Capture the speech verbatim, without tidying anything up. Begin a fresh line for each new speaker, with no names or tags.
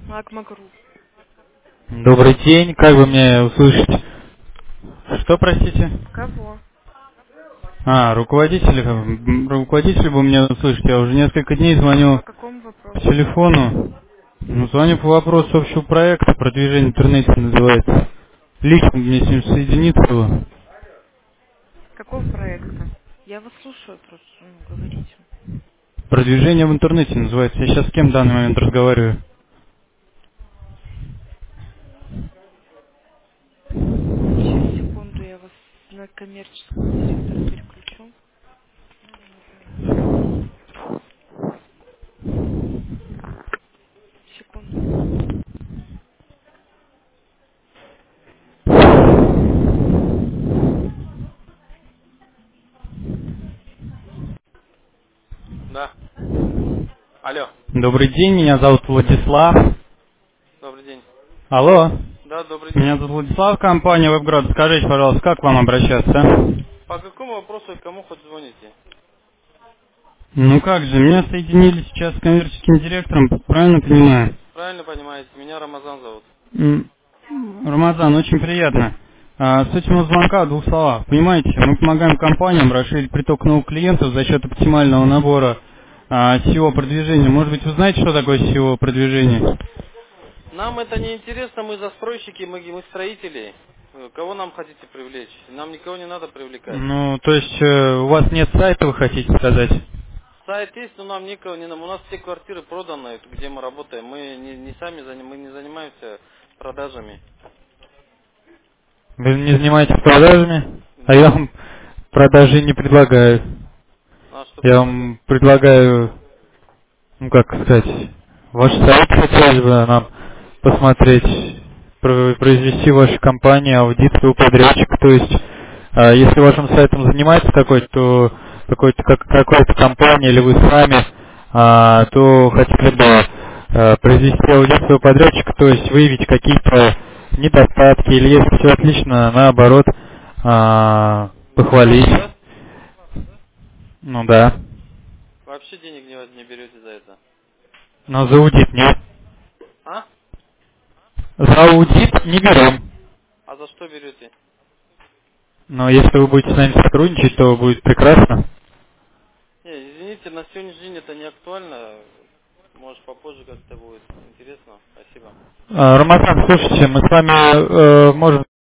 Магмагру.
Добрый день, как вы меня услышите? Что, простите?
Кого?
А, руководитель, м, руководитель вы меня услышите. Я уже несколько дней
По
звоню
какому
по
вопросу?
телефону. Ну, звоню по вопросу общего проекта, продвижение в интернете называется. Лично мне с ним соединиться его.
Какого проекта? Я вас слушаю просто, ну, говорите.
Продвижение в интернете называется. Я сейчас с кем в данный момент разговариваю?
Сейчас, секунду, я вас на коммерческого директора переключу. Секунду. Да. Алло.
Добрый день, меня зовут Владислав.
Добрый день.
Алло.
Да, добрый
Меня
день.
зовут Владислав, компания WebGrad. Скажите, пожалуйста, как к вам обращаться?
По какому вопросу и кому хоть звоните?
Ну как же, меня соединили сейчас с коммерческим директором, правильно понимаю?
Правильно понимаете, меня Рамазан зовут.
М, Рамазан, очень приятно. А, суть моего звонка в двух словах. Понимаете, мы помогаем компаниям расширить приток новых клиентов за счет оптимального набора а, сео-продвижения. Может быть, вы знаете, что такое сео-продвижение?
Нам это не интересно, мы застройщики, мы, мы строители. Э, Кого нам хотите привлечь? Нам никого не надо привлекать.
Ну, то есть э, у вас нет сайта, вы хотите сказать?
Сайт есть, но нам никого не нам. У нас все квартиры проданы, где мы работаем. Мы не, не сами заним, мы не занимаемся продажами.
Вы не занимаетесь продажами? А я
Да.
вам продажи не предлагаю.
А что
Я
предлагать?
вам предлагаю, ну как сказать, ваш сайт хотелось бы нам посмотреть, про- произвести в вашей компании аудит своего подрядчика. То есть, а, если вашим сайтом занимается какой-то, то какой-то как, какая-то компания или вы сами, а, то хотели бы а, произвести аудит своего подрядчика, то есть выявить какие-то недостатки, или если все отлично, наоборот, а,
Вы за
похвалить.
плату, да?
Ну да.
Вообще денег не, не берете за это.
Но за аудит нет.
А?
За аудит не берем.
А за что берете?
Но если вы будете с нами сотрудничать, то будет прекрасно.
Не, извините, на сегодняшний день это не актуально. Может попозже как-то будет интересно. Спасибо.
А, Рамазан, слушайте, мы с вами э, можем